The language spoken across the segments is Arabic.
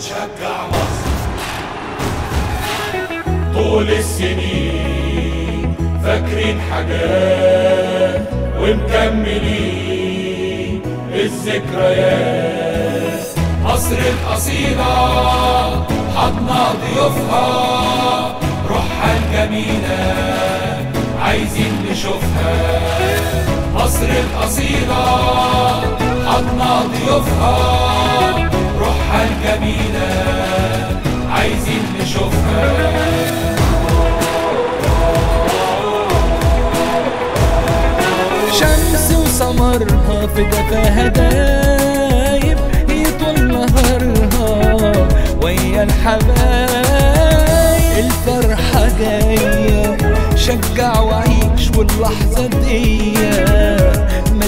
بنشجع مصر طول السنين، فاكرين حاجات ومكملين الذكريات. مصر الأصيلة حضنا ضيوفها، روحها الجميلة عايزين نشوفها. مصر الأصيلة حضنا ضيوفها، روحها الجميلة عايزين نشوفها. شمس وسمرها في دفاها دايب، يطول نهارها ويا الحبايب. الفرحة جاية شجع وعيش، واللحظة دي ما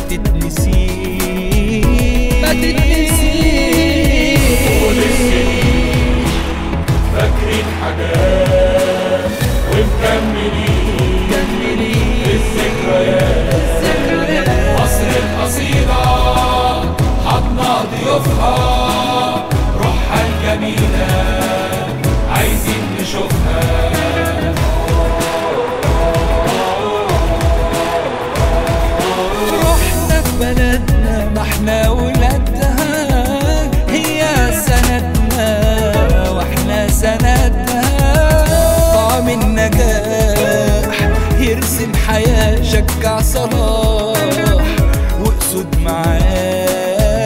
تتنسيش ما تتنسيش. طول السنين فاكرين حاجات ومكملين الذكريات. مصر الأصيلة حضنا ضيوفها، روحها الجميلة عايزين نشوفها. روحنا في بلدنا ما احنا ولادها، هي سندنا واحنا سندها. طعم النجاح يرسم حياة، شجع صلاح واقصد معاه.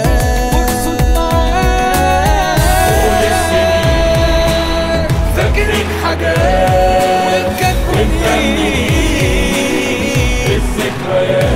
طول السنين فاكرين حاجات ومكملين الذكريات.